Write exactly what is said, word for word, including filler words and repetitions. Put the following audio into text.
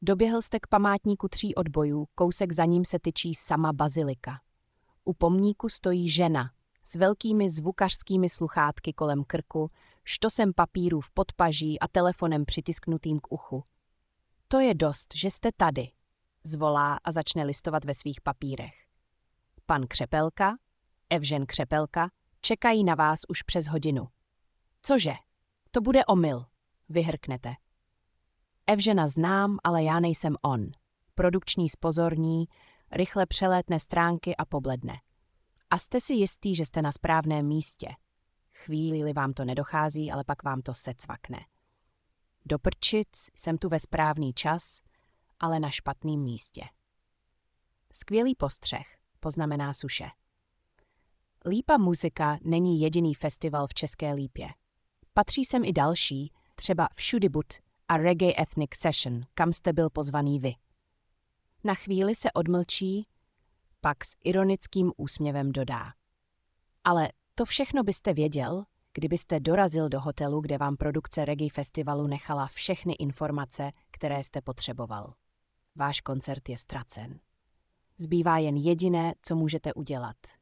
Doběhl jste k památníku tří odbojů, kousek za ním se tyčí sama bazilika. U pomníku stojí žena s velkými zvukařskými sluchátky kolem krku, štosem papírů v podpaží a telefonem přitisknutým k uchu. To je dost, že jste tady, zvolá a začne listovat ve svých papírech. Pan Křepelka, Evžen Křepelka, čekají na vás už přes hodinu. Cože? To bude omyl, vyhrknete. Evžena znám, ale já nejsem on. Produkční zpozorní, rychle přelétne stránky a pobledne. A jste si jistý, že jste na správném místě. Chvíli vám to nedochází, ale pak vám to secvakne. Do prčic, jsem tu ve správný čas, ale na špatném místě. Skvělý postřeh, poznamená Suše. Lípa muzika není jediný festival v České Lípě. Patří sem i další, třeba Všudibut a Reggae Ethnic Session, kam jste byl pozvaný vy. Na chvíli se odmlčí, pak s ironickým úsměvem dodá. Ale to všechno byste věděl, kdybyste dorazil do hotelu, kde vám produkce reggae festivalu nechala všechny informace, které jste potřeboval. Váš koncert je ztracen. Zbývá jen jediné, co můžete udělat.